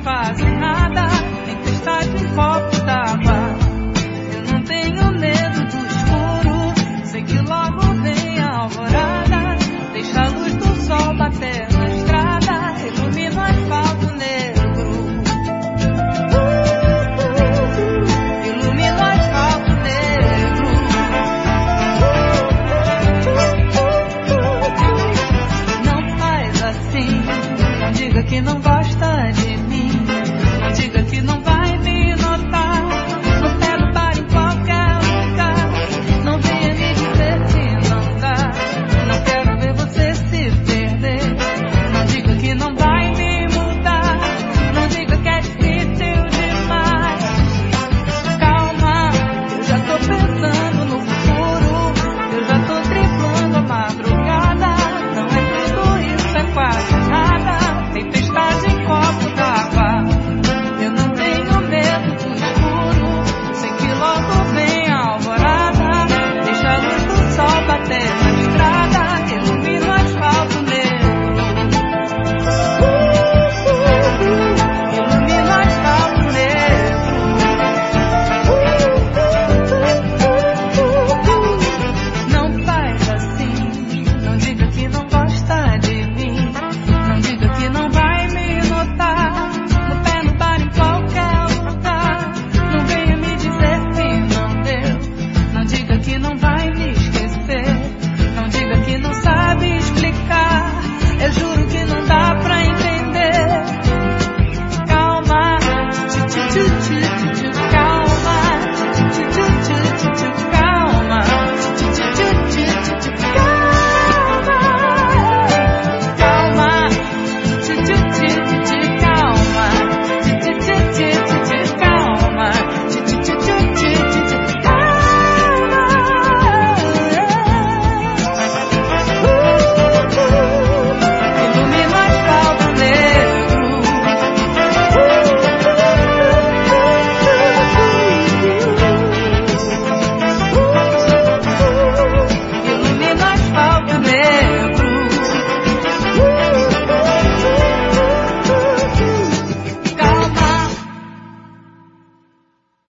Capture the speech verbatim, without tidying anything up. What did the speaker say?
fazem nada. Tempestade em copo d'água. Eu não tenho medo do escuro. Sei que logo vem a alvorada. Deixa a luz do sol bater na estrada. Ilumina o asfalto negro. Ilumina o asfalto negro. Não faz assim. Não diga que não gosta de